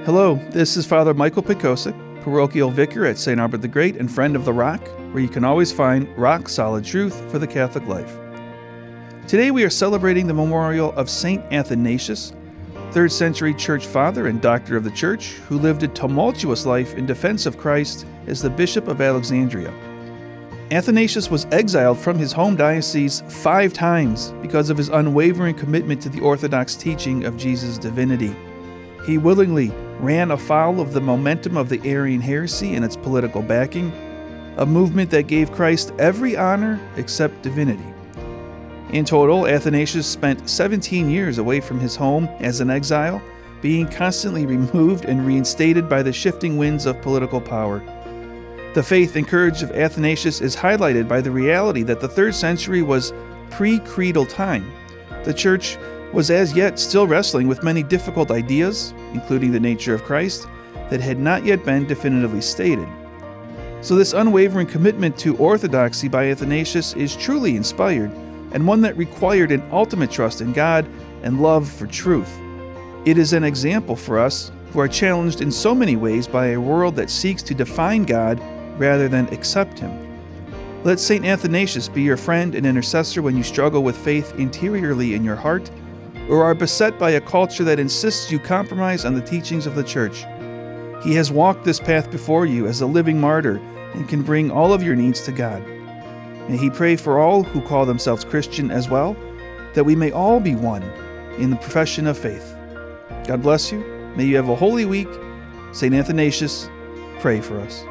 Hello, this is Father Michael Pikosik, parochial vicar at St. Albert the Great and friend of the Rock, where you can always find rock-solid truth for the Catholic life. Today we are celebrating the memorial of St. Athanasius, 3rd century church father and doctor of the church, who lived a tumultuous life in defense of Christ as the Bishop of Alexandria. Athanasius was exiled from his home diocese 5 times because of his unwavering commitment to the orthodox teaching of Jesus' divinity. He willingly ran afoul of the momentum of the Arian heresy and its political backing, a movement that gave Christ every honor except divinity. In total, Athanasius spent 17 years away from his home as an exile, being constantly removed and reinstated by the shifting winds of political power. The faith and courage of Athanasius is highlighted by the reality that the 3rd century was pre-creedal time. The Church was as yet still wrestling with many difficult ideas, including the nature of Christ, that had not yet been definitively stated. So this unwavering commitment to orthodoxy by Athanasius is truly inspired, and one that required an ultimate trust in God and love for truth. It is an example for us who are challenged in so many ways by a world that seeks to define God rather than accept Him. Let St. Athanasius be your friend and intercessor when you struggle with faith interiorly in your heart, or are beset by a culture that insists you compromise on the teachings of the Church. He has walked this path before you as a living martyr and can bring all of your needs to God. May He pray for all who call themselves Christian as well, that we may all be one in the profession of faith. God bless you. May you have a holy week. St. Athanasius, pray for us.